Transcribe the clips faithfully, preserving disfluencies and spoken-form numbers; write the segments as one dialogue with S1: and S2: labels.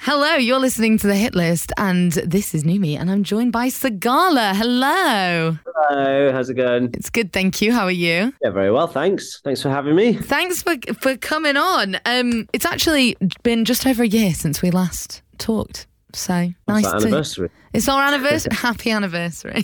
S1: Hello, you're listening to The Hit List, and this is Numi, and I'm joined by Sigala. Hello.
S2: Hello, how's it going?
S1: It's good, thank you. How are you?
S2: Yeah, very well, thanks. Thanks for having me.
S1: Thanks for for coming on. Um, it's actually been just over a year since we last talked, so nice
S2: It's our
S1: to...
S2: anniversary.
S1: It's our anniversary. Happy anniversary.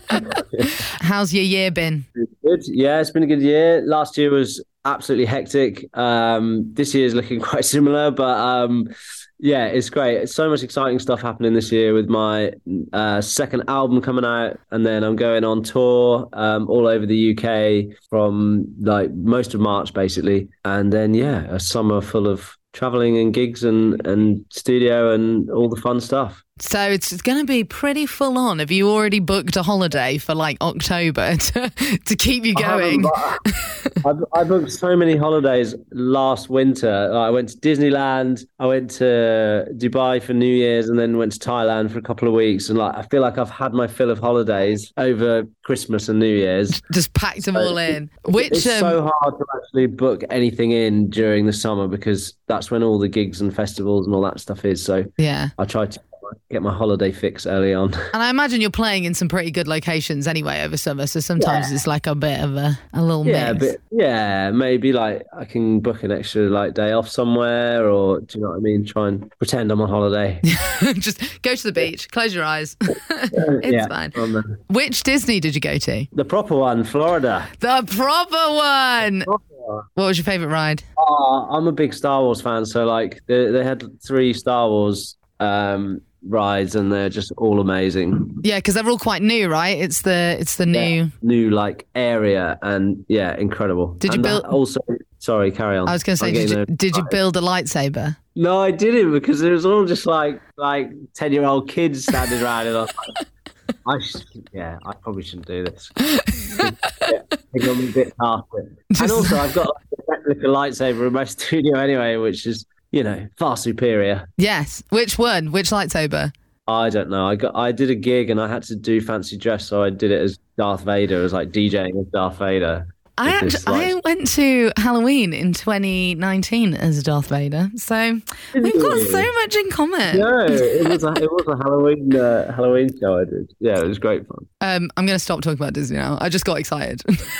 S1: How's your year been?
S2: Good. Yeah, it's been a good year. Last year was absolutely hectic. Um, this year is looking quite similar, but um, yeah, it's great. It's so much exciting stuff happening this year with my uh, second album coming out, and then I'm going on tour um, all over the U K from like most of March, basically. And then, yeah, a summer full of traveling and gigs and, and studio and all the fun stuff.
S1: So it's going to be pretty full on. Have you already booked a holiday for like October to, to keep you going?
S2: I, I, I booked so many holidays last winter. I went to Disneyland, I went to Dubai for New Year's, and then went to Thailand for a couple of weeks. And like, I feel like I've had my fill of holidays over Christmas and New Year's.
S1: Just packed them
S2: so
S1: all in. Which
S2: It's
S1: um,
S2: so hard to actually book anything in during the summer because that's when all the gigs and festivals and all that stuff is. So
S1: yeah,
S2: I tried to get my holiday fix early on.
S1: And I imagine you're playing in some pretty good locations anyway over summer, so sometimes yeah. it's like a bit of a, a little
S2: yeah,
S1: mix.
S2: But yeah, maybe like I can book an extra like day off somewhere, or do you know what I mean? Try and pretend I'm on holiday.
S1: Just go to the beach, close your eyes. It's
S2: yeah,
S1: fine.
S2: Um,
S1: Which Disney did you go to?
S2: The proper one, Florida.
S1: The proper one.
S2: The proper one.
S1: What was your favourite ride?
S2: Oh, I'm a big Star Wars fan, so like they, they had three Star Wars um rides and they're just all amazing.
S1: Yeah, because they're all quite new, right? It's the it's the new
S2: yeah, new like area, and yeah, incredible.
S1: Did you
S2: and
S1: build
S2: also sorry carry on
S1: I was going to say, did you, did you build a lightsaber?
S2: No, I didn't, because it was all just like like ten year old kids standing around, and I was like, I should, yeah, I probably shouldn't do this. yeah, I think I'm a bit past it. And also, I've got like, a replica lightsaber in my studio anyway, which is, you know, far superior.
S1: Yes. Which one? Which lightsaber?
S2: I don't know. I got I did a gig and I had to do fancy dress, so I did it as Darth Vader. It was like DJing as Darth Vader.
S1: I actually, I went to Halloween in twenty nineteen as Darth Vader, so we've got so much in common.
S2: No, it was a, it was a Halloween uh, Halloween show I did. Yeah, it was great fun.
S1: Um, I'm going to stop talking about Disney now. I just got excited.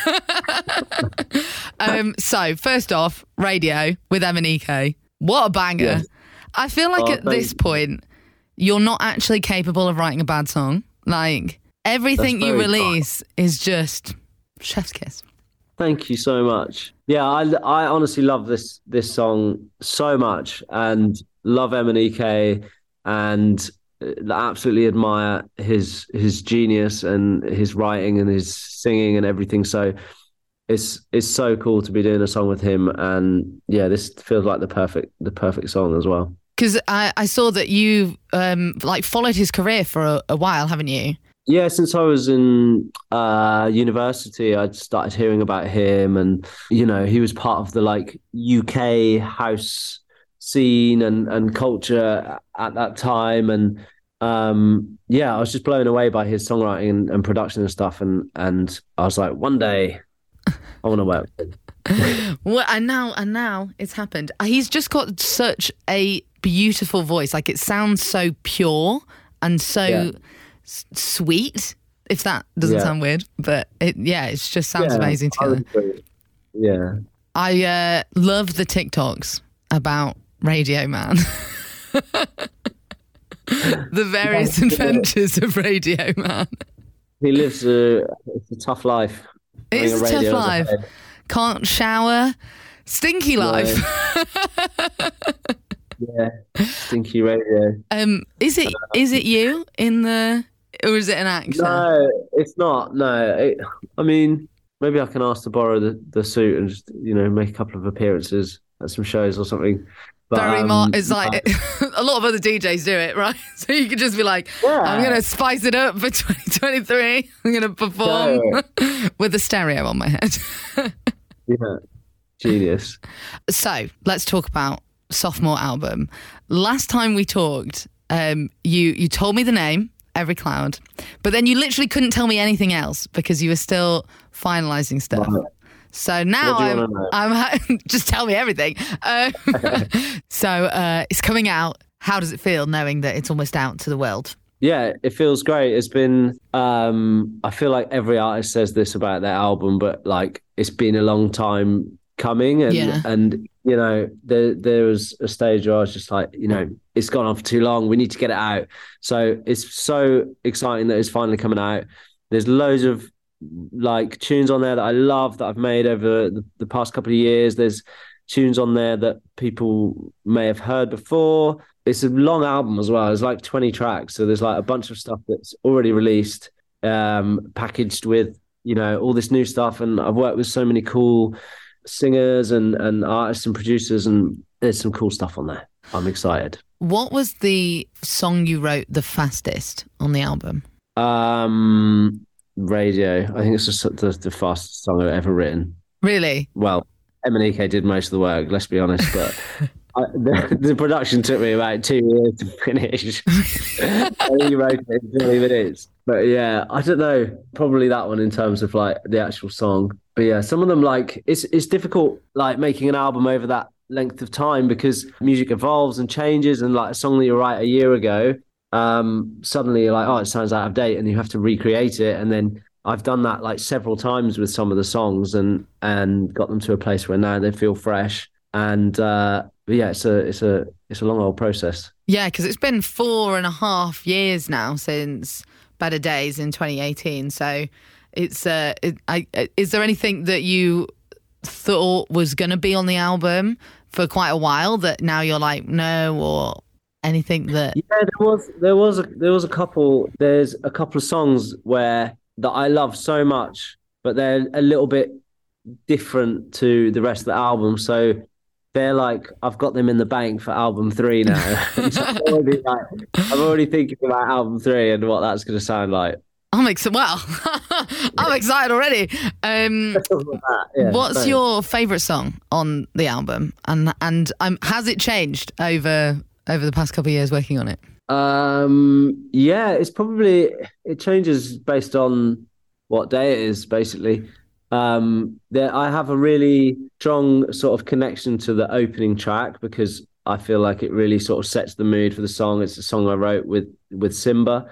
S1: um, so first off, Radio with Emanike. What a banger! Yes. I feel like oh, at this you. point, you're not actually capable of writing a bad song. Like everything you release fun. is just chef's kiss.
S2: Thank you so much. Yeah, I, I honestly love this this song so much, and love Emanike, and absolutely admire his his genius and his writing and his singing and everything. So it's it's so cool to be doing a song with him, and yeah, this feels like the perfect the perfect song as well.
S1: Because I, I saw that you um like followed his career for a, a while, haven't you?
S2: Yeah, since I was in uh, university, I'd started hearing about him, and you know, he was part of the like U K house scene and, and culture at that time, and um, yeah, I was just blown away by his songwriting and, and production and stuff, and and I was like, one day, I want to work with him.
S1: Well, and now and now it's happened. He's just got such a beautiful voice. Like it sounds so pure and so. Yeah. Sweet, if that doesn't yeah. sound weird, but it yeah it just sounds yeah, amazing together.
S2: Yeah,
S1: I uh, love the TikToks about Radio Man. The various yeah, adventures yeah. of Radio Man.
S2: He lives a, it's a tough life.
S1: It's a, a tough life. Can't shower, stinky life.
S2: No. Yeah, stinky radio.
S1: Um, is it is it you in the? Or is it an actor?
S2: No, it's not. No, it, I mean, maybe I can ask to borrow the, the suit and just, you know, make a couple of appearances at some shows or something. But,
S1: Very
S2: um,
S1: much. It's like a lot of other D Js do it, right? So you could just be like,
S2: yeah.
S1: I'm going to spice it up for twenty twenty-three. I'm going to perform no. with a stereo on my head.
S2: Yeah, genius.
S1: So let's talk about sophomore album. Last time we talked, um, you you told me the name. Every Cloud, but then you literally couldn't tell me anything else because you were still finalizing stuff. Right. So now I'm, I'm just tell me everything. Um, so uh, it's coming out. how does it feel knowing that it's almost out to the world?
S2: Yeah, it feels great. It's been, um, I feel like every artist says this about their album, but like it's been a long time coming. And,
S1: yeah.
S2: and you know, there, there was a stage where I was just like, you know, it's gone on for too long. We need to get it out. So it's so exciting that it's finally coming out. There's loads of like tunes on there that I love that I've made over the, the past couple of years. There's tunes on there that people may have heard before. It's a long album as well. It's like twenty tracks. So there's like a bunch of stuff that's already released, um, packaged with, you know, all this new stuff. And I've worked with so many cool singers and, and artists and producers, and there's some cool stuff on there. I'm excited.
S1: What was the song you wrote the fastest on the album?
S2: Um, Radio. I think it's just the, the fastest song I've ever written.
S1: Really?
S2: Well, Emanike did most of the work, let's be honest, but I, the, the production took me about two years to finish. I only wrote it in twenty minutes. But yeah, I don't know, probably that one in terms of like the actual song. But yeah, some of them, like, it's it's difficult like making an album over that length of time because music evolves and changes, and like a song that you write a year ago, um, suddenly you're like, oh, it sounds out of date, and you have to recreate it. And then I've done that like several times with some of the songs, and and got them to a place where now they feel fresh. And uh, yeah, it's a it's a it's a long old process.
S1: Yeah, because it's been four and a half years now since Better Days in twenty eighteen. So it's uh, it, I, is there anything that you thought was going to be on the album for quite a while that now you're like no, or anything that?
S2: Yeah, there was there was a, there was a couple. There's a couple of songs where that I love so much, but they're a little bit different to the rest of the album. So they're like, I've got them in the bank for album three now. So I'm, already like, I'm already thinking about album three and what that's going to sound like.
S1: I'm excited. Well, I'm excited already. Um, yeah, what's thanks. your favourite song on the album, and and um, has it changed over over the past couple of years working on it?
S2: Um, yeah, it's probably it changes based on what day it is, basically. Um, there, I have a really strong sort of connection to the opening track because I feel like it really sort of sets the mood for the song. It's a song I wrote with with Simba.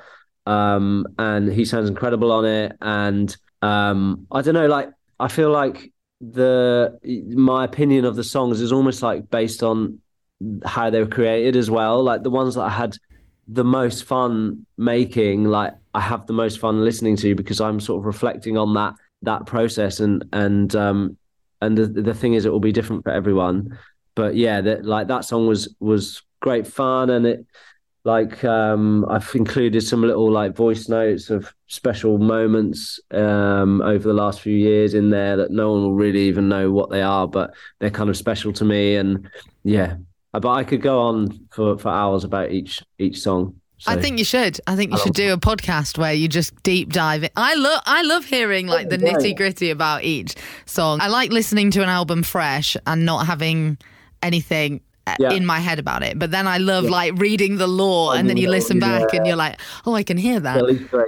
S2: Um, and he sounds incredible on it. And um, I don't know, like I feel like the my opinion of the songs is almost like based on how they were created as well. Like the ones that I had the most fun making, like I have the most fun listening to because I'm sort of reflecting on that that process. And and um, and the the thing is, it will be different for everyone. But yeah, that like that song was was great fun, and it. Like um, I've included some little like voice notes of special moments um, over the last few years in there that no one will really even know what they are, but they're kind of special to me. And yeah, but I could go on for, for hours about each each song. So.
S1: I think you should. I think you should do a podcast where you just deep dive it. I love I love hearing like the nitty gritty about each song. I like listening to an album fresh and not having anything Yeah. in my head about it, but then I love yeah. like reading the lore, and then you listen back yeah. and you're like, oh, I can hear that.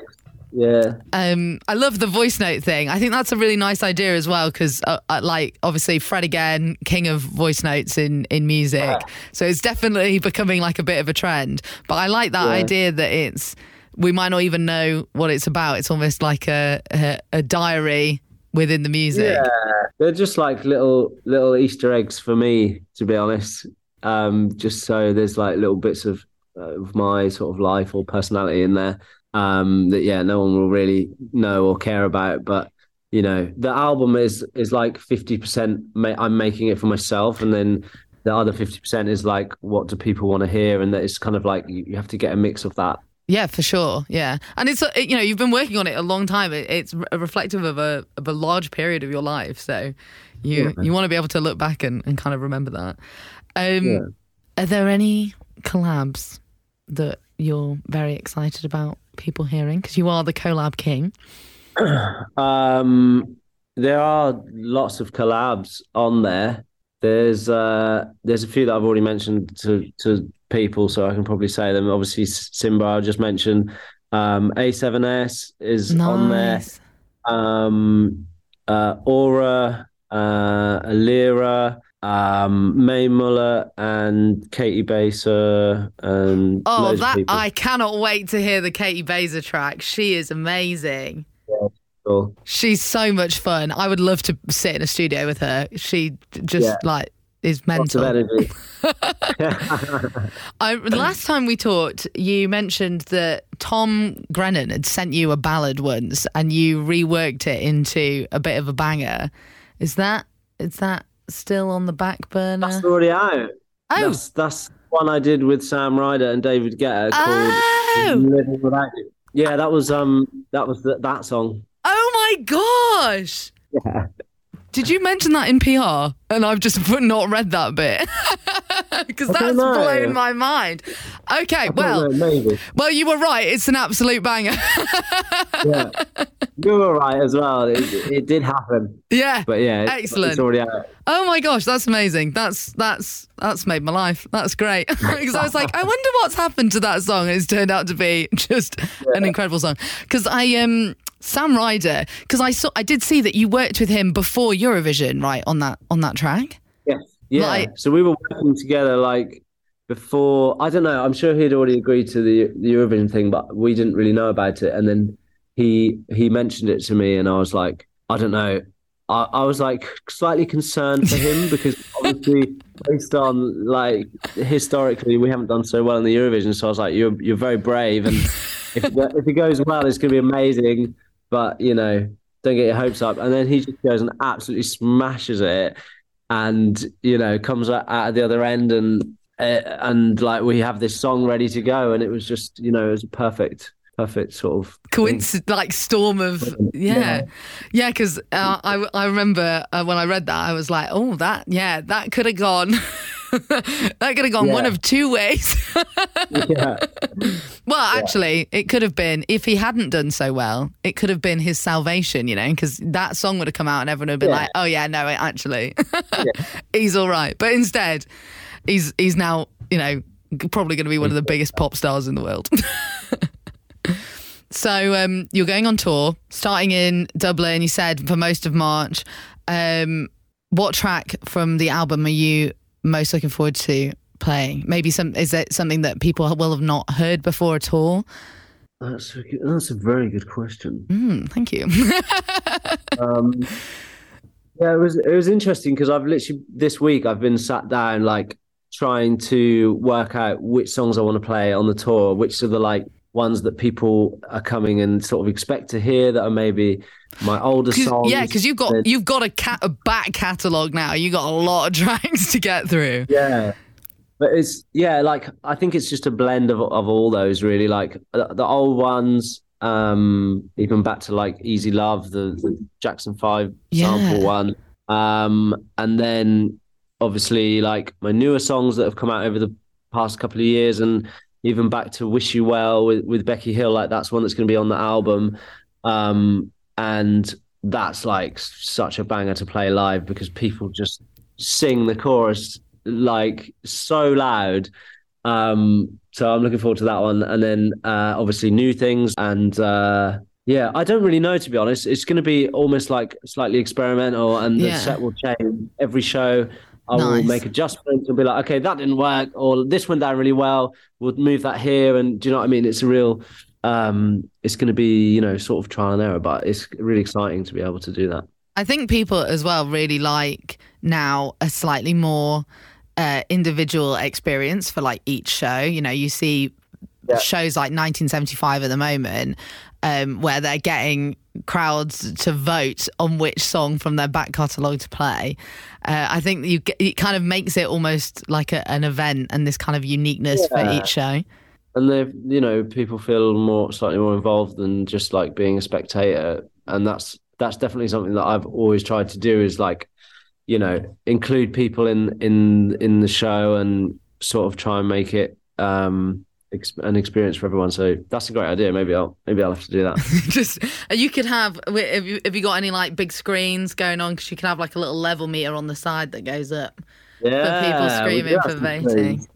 S2: Yeah.
S1: Um, I love the voice note thing. I think that's a really nice idea as well, because uh, uh, like obviously Fred again, king of voice notes in in music, yeah. so it's definitely becoming like a bit of a trend. But I like that yeah. idea that it's we might not even know what it's about. It's almost like a a, a diary within the music.
S2: Yeah, they're just like little little Easter eggs for me, to be honest. Um, just so there's like little bits of, uh, of my sort of life or personality in there um, that yeah, no one will really know or care about. But you know, the album is is like fifty percent ma- I'm making it for myself, and then the other fifty percent is like what do people want to hear, and that it's kind of like you, you have to get a mix of that.
S1: Yeah, for sure. Yeah, and it's you know you've been working on it a long time. It's reflective of a of a large period of your life, so you yeah. you want to be able to look back and, and kind of remember that. Um, yeah. Are there any collabs that you're very excited about people hearing? Because you are the collab king.
S2: um, there are lots of collabs on there. There's uh, there's a few that I've already mentioned to to people, so I can probably say them. Obviously, Simba I just mentioned. Um, A seven S is
S1: nice.
S2: on there. Um, uh, Aura, uh, Alira. um, Mae Muller and Katie Baser and
S1: oh, that I cannot wait to hear the Katie Baser track. She is amazing.
S2: Yeah, cool.
S1: She's so much fun. I would love to sit in a studio with her. She just yeah. like is mental.
S2: Lots of energy.
S1: I, last time we talked, you mentioned that Tom Grennan had sent you a ballad once, and you reworked it into a bit of a banger. Is that is that still on the back burner?
S2: That's already out.
S1: Oh,
S2: that's, that's one I did with Sam Ryder and David Guetta called
S1: oh.
S2: "Living Without You." Yeah, that was um that was the, that song.
S1: Oh my gosh!
S2: Yeah.
S1: Did you mention that in P R? And I've just not read that bit. Because that's blown my mind. Okay, well,
S2: know, maybe.
S1: Well, you were right. It's an absolute banger.
S2: Yeah, you were right as well. It, it did happen.
S1: Yeah,
S2: but yeah, it's,
S1: excellent.
S2: It's already out.
S1: Oh my gosh, that's amazing. That's that's that's made my life. That's great. Because I was like, I wonder what's happened to that song. And it's turned out to be just yeah. an incredible song. Because I um. Sam Ryder, because I saw, I did see that you worked with him before Eurovision, right, on that on that track.
S2: Yes, yeah. Like, so we were working together like before. I don't know. I'm sure he'd already agreed to the the Eurovision thing, but we didn't really know about it. And then he he mentioned it to me, and I was like, I don't know. I, I was like slightly concerned for him because obviously based on like historically we haven't done so well in the Eurovision. So I was like, you're you're very brave, and if if it goes well, it's going to be amazing. But, you know, don't get your hopes up. And then he just goes and absolutely smashes it and, you know, comes out at the other end and, uh, and like, we have this song ready to go. And it was just, you know, it was a perfect, perfect sort of
S1: coincidence, like storm of, yeah. Yeah, because uh, I, I remember uh, when I read that, I was like, oh, that, yeah, that could have gone... that could have gone yeah. one of two ways.
S2: yeah.
S1: Well, actually, yeah. it could have been, if he hadn't done so well, it could have been his salvation, you know, because that song would have come out and everyone would have been yeah. like, oh, yeah, no, actually, yeah. he's all right. But instead, he's he's now, you know, probably going to be one of the biggest pop stars in the world. So um, you're going on tour, starting in Dublin, you said, for most of March. Um, what track from the album are you most looking forward to playing? Maybe some is it something that people will have not heard before at all?
S2: That's a, that's a very good question.
S1: Mm, thank you.
S2: um, yeah, it was it was interesting because I've literally this week I've been sat down like trying to work out which songs I want to play on the tour, which are the like ones that people are coming and sort of expect to hear that are maybe my older songs.
S1: Yeah, because you've got They're, you've got a cat a back catalogue now. You got a lot of tracks to get through.
S2: Yeah, but it's yeah, like I think it's just a blend of of all those really. Like the, the old ones, um, even back to like Easy Love, the, the Jackson Five
S1: yeah.
S2: sample one, um, and then obviously like my newer songs that have come out over the past couple of years, and even back to Wish You Well with, with Becky Hill, like that's one that's going to be on the album. Um, and that's like such a banger to play live because people just sing the chorus like so loud. Um, so I'm looking forward to that one. And then uh, obviously New Things. And uh, yeah, I don't really know, to be honest. It's going to be almost like slightly experimental and the
S1: yeah.
S2: set will change every show. I
S1: nice.
S2: will make adjustments and be like, okay, that didn't work, or this went down really well. We'll move that here, and do you know what I mean? It's a real, um, it's going to be, you know, sort of trial and error, but it's really exciting to be able to do that.
S1: I think people as well really like now a slightly more uh, individual experience for like each show. You know, you see yeah. shows like nineteen seventy-five at the moment, um, where they're getting crowds to vote on which song from their back catalogue to play. Uh, I think you get, it kind of makes it almost like a, an event and this kind of uniqueness yeah. for each show.
S2: And they, you know, people feel more slightly more involved than just like being a spectator, and that's that's definitely something that I've always tried to do is like, you know, include people in in in the show and sort of try and make it um an experience for everyone. So that's a great idea. Maybe I'll maybe I'll have to do that.
S1: Just you could have have you, have you got any like big screens going on? Because you can have like a little level meter on the side that goes up
S2: yeah,
S1: for people screaming for voting.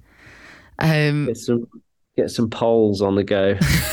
S1: Um,
S2: get some get some polls on the go.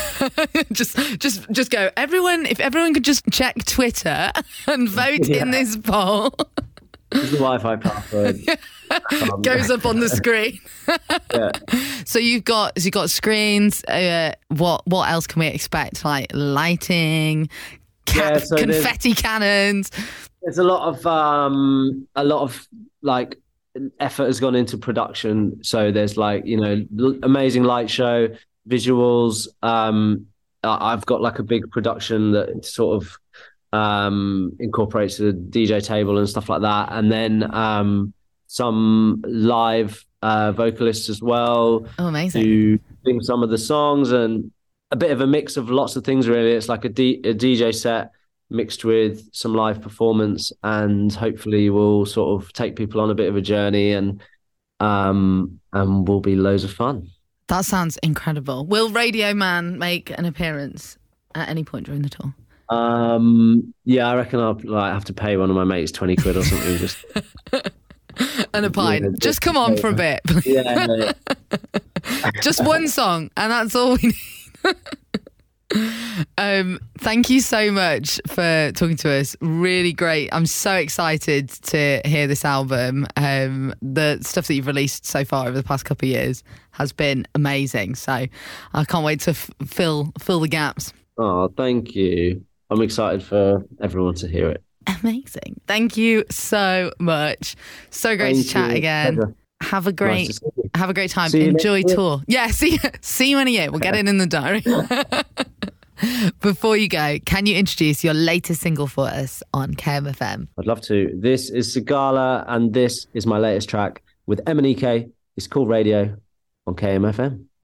S1: just just just go. Everyone, if everyone could just check Twitter and vote
S2: yeah.
S1: in this poll.
S2: It's the Wi-Fi password. um,
S1: Goes up on the screen.
S2: yeah.
S1: So you've got so you've got screens. Uh, what what else can we expect? Like lighting, ca-
S2: Yeah, so
S1: confetti cannons.
S2: There's a lot of um, a lot of like effort has gone into production. So there's like you know l- amazing light show, visuals. Um, I- I've got like a big production that sort of um, incorporates the D J table and stuff like that, and then um, some live uh, vocalists as well.
S1: Oh, amazing!
S2: To sing some of the songs and a bit of a mix of lots of things. Really, it's like a, D- a D J set mixed with some live performance, and hopefully we'll sort of take people on a bit of a journey, and um, and will be loads of fun.
S1: That sounds incredible. Will Radio Man make an appearance at any point during the tour?
S2: Um, yeah, I reckon I'll like have to pay one of my mates twenty quid or something. Just
S1: and a pint. Yeah, just come on for a bit.
S2: Yeah, yeah,
S1: yeah. Just one song, and that's all we need. um, thank you so much for talking to us. Really great. I'm so excited to hear this album. Um, the stuff that you've released so far over the past couple of years has been amazing. So I can't wait to f- fill fill the gaps.
S2: Oh, thank you. I'm excited for everyone to hear it.
S1: Amazing. Thank you so much. So great
S2: Thank
S1: to chat
S2: you.
S1: again.
S2: Pleasure.
S1: Have a great
S2: Nice
S1: have a great time.
S2: See you
S1: Enjoy
S2: next year.
S1: tour. Yeah, see see you in a year. We'll get it in the diary. Before you go, can you introduce your latest single for us on K M F M?
S2: I'd love to. This is Sigala, and this is my latest track with M and E K. It's called Radio on K M F M.